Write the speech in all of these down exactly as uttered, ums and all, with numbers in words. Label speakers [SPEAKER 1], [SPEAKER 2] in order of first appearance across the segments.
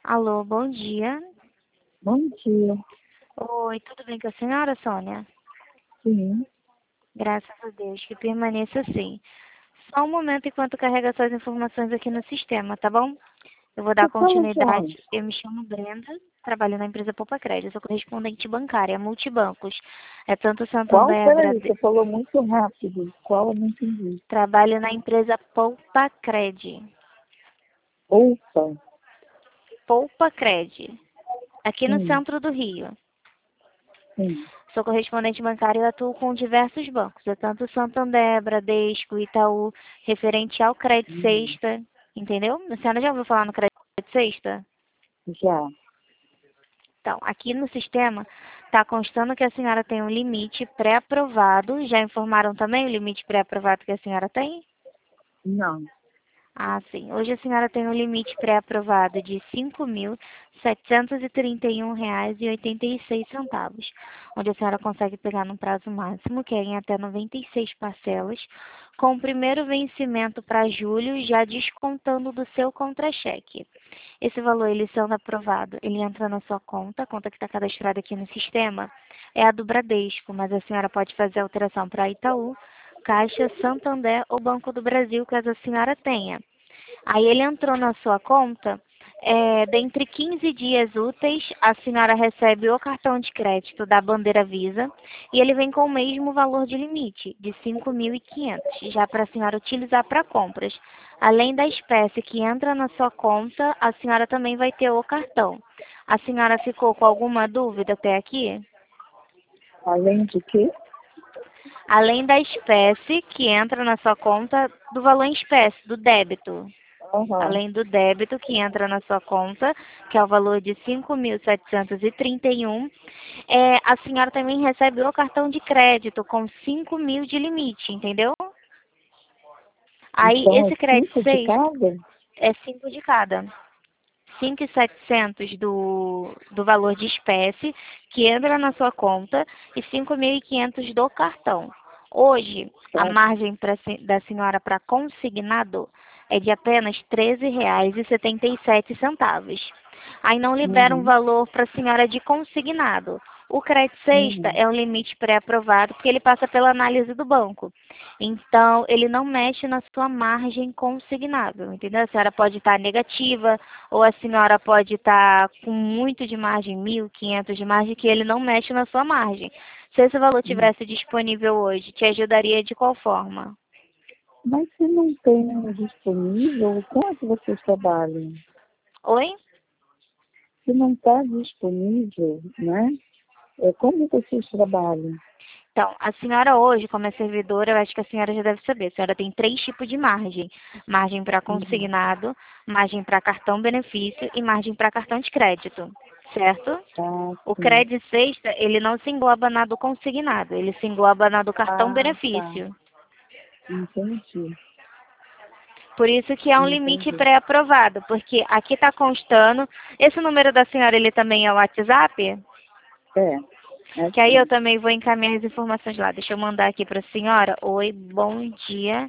[SPEAKER 1] Alô, bom dia.
[SPEAKER 2] Bom dia.
[SPEAKER 1] Oi, tudo bem com a senhora, Sônia?
[SPEAKER 2] Sim.
[SPEAKER 1] Graças a Deus, que permaneça assim. Só um momento enquanto carrega suas informações aqui no sistema, tá bom? Eu vou dar
[SPEAKER 2] Você fala de
[SPEAKER 1] continuidade.
[SPEAKER 2] onde?
[SPEAKER 1] Eu me chamo Brenda, trabalho na empresa Poupa Crédito, sou correspondente bancária, multibancos. É tanto
[SPEAKER 2] Qual?
[SPEAKER 1] Santander,
[SPEAKER 2] Peraí,
[SPEAKER 1] Brade...
[SPEAKER 2] você falou muito rápido. Qual? Eu não entendi.
[SPEAKER 1] Trabalho na empresa Poupa Crédito.
[SPEAKER 2] Ouça.
[SPEAKER 1] Poupa Crédito, aqui no
[SPEAKER 2] Sim,
[SPEAKER 1] centro do Rio.
[SPEAKER 2] sim.
[SPEAKER 1] Sou correspondente bancário e atuo com diversos bancos, é tanto Santander, Bradesco, Itaú, referente ao crédito
[SPEAKER 2] Hum,
[SPEAKER 1] sexta, entendeu? A senhora já ouviu falar no crédito sexta?
[SPEAKER 2] Já.
[SPEAKER 1] Então, aqui no sistema está constando que a senhora tem um limite pré-aprovado. Já informaram também o limite pré-aprovado que a senhora tem?
[SPEAKER 2] Não.
[SPEAKER 1] Ah, sim. Hoje a senhora tem um limite pré-aprovado de cinco mil setecentos e trinta e um reais e oitenta e seis centavos, onde a senhora consegue pegar no prazo máximo, que é em até noventa e seis parcelas, com o primeiro vencimento para julho, já descontando do seu contra-cheque. Esse valor, ele sendo aprovado, ele entra na sua conta, a conta que está cadastrada aqui no sistema, é a do Bradesco, mas a senhora pode fazer alteração para Itaú, Caixa, Santander ou Banco do Brasil, caso a senhora tenha. Aí ele entrou na sua conta, é, dentre quinze dias úteis, a senhora recebe o cartão de crédito da bandeira Visa e ele vem com o mesmo valor de limite, de cinco mil e quinhentos, já para a senhora utilizar para compras. Além da espécie que entra na sua conta, a senhora também vai ter o cartão. A senhora ficou com alguma dúvida até aqui?
[SPEAKER 2] Além de quê?
[SPEAKER 1] Além da espécie que entra na sua conta do valor em espécie, do débito.
[SPEAKER 2] Aham.
[SPEAKER 1] Além do débito que entra na sua conta, que é o valor de cinco mil setecentos e trinta e um, é, a senhora também recebe o cartão de crédito com cinco mil de limite, entendeu? Aí
[SPEAKER 2] Então é
[SPEAKER 1] esse crédito
[SPEAKER 2] cinco de
[SPEAKER 1] sexta
[SPEAKER 2] cada?
[SPEAKER 1] é cinco de cada. cinco mil e setecentos do, do valor de espécie que entra na sua conta e cinco mil e quinhentos do cartão. Hoje, a
[SPEAKER 2] Tá.
[SPEAKER 1] margem pra, da senhora para consignado é de apenas treze reais e setenta e sete centavos. Aí não libera um
[SPEAKER 2] Uhum.
[SPEAKER 1] valor para a senhora de consignado. O crédito sexta
[SPEAKER 2] Uhum.
[SPEAKER 1] é um limite pré-aprovado porque ele passa pela análise do banco. Então, ele não mexe na sua margem consignável, entendeu? A senhora pode estar negativa ou a senhora pode estar com muito de margem, mil, quinhentos de margem, que ele não mexe na sua margem. Se esse valor
[SPEAKER 2] Uhum.
[SPEAKER 1] tivesse disponível hoje, te ajudaria de qual forma?
[SPEAKER 2] Mas se não tem disponível, como é que vocês trabalham?
[SPEAKER 1] Oi?
[SPEAKER 2] Se não está disponível, né? É, como vocês trabalham?
[SPEAKER 1] Então, a senhora hoje, como é servidora, eu acho que a senhora já deve saber, a senhora tem três tipos de margem. Margem para
[SPEAKER 2] Uhum.
[SPEAKER 1] consignado, margem para cartão benefício e margem para cartão de crédito, certo?
[SPEAKER 2] Ah,
[SPEAKER 1] O
[SPEAKER 2] sim.
[SPEAKER 1] crédito sexta, ele não se engloba na do consignado, ele se engloba na do cartão
[SPEAKER 2] Ah, tá.
[SPEAKER 1] benefício.
[SPEAKER 2] Entendi.
[SPEAKER 1] Por isso que é um limite
[SPEAKER 2] Entendi.
[SPEAKER 1] pré-aprovado, porque aqui está constando. Esse número da senhora, ele também é o WhatsApp?
[SPEAKER 2] É, é
[SPEAKER 1] Que aí eu
[SPEAKER 2] sim.
[SPEAKER 1] também vou encaminhar as informações lá. Deixa eu mandar aqui para a senhora. Oi, bom dia,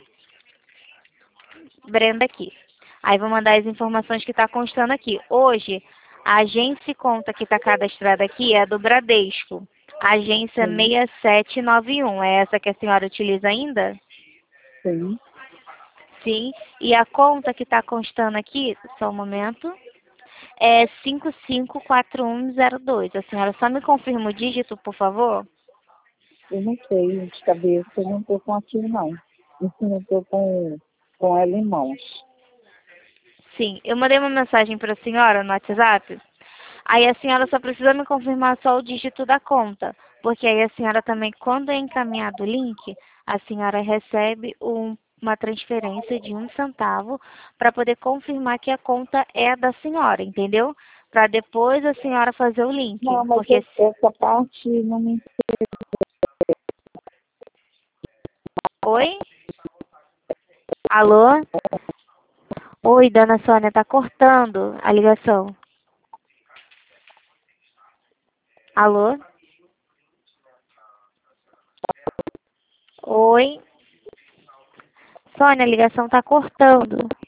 [SPEAKER 1] Brenda aqui. Aí vou mandar as informações que está constando aqui. Hoje, a agência e conta que está cadastrada aqui é a do Bradesco. Agência
[SPEAKER 2] Sim,
[SPEAKER 1] seis sete nove um. É essa que a senhora utiliza ainda?
[SPEAKER 2] sim.
[SPEAKER 1] Sim. E a conta que está constando aqui, só um momento, é cinco cinco quatro um zero dois. A senhora só me confirma o dígito, por favor?
[SPEAKER 2] Eu não sei, de cabeça, eu não estou com aquilo, não. Isso não estou com, com ela em mãos.
[SPEAKER 1] Sim. Eu mandei uma mensagem para a senhora no WhatsApp. Aí a senhora só precisa me confirmar só o dígito da conta. Porque aí a senhora também, quando é encaminhado o link, a senhora recebe um- uma transferência de um centavo para poder confirmar que a conta é da senhora, entendeu? Para depois a senhora fazer o link.
[SPEAKER 2] Não, mas
[SPEAKER 1] Porque.
[SPEAKER 2] e- essa parte não me
[SPEAKER 1] Oi? Alô? Oi, dona Sônia, tá cortando a ligação. Alô? Oi? Sônia, a ligação tá cortando.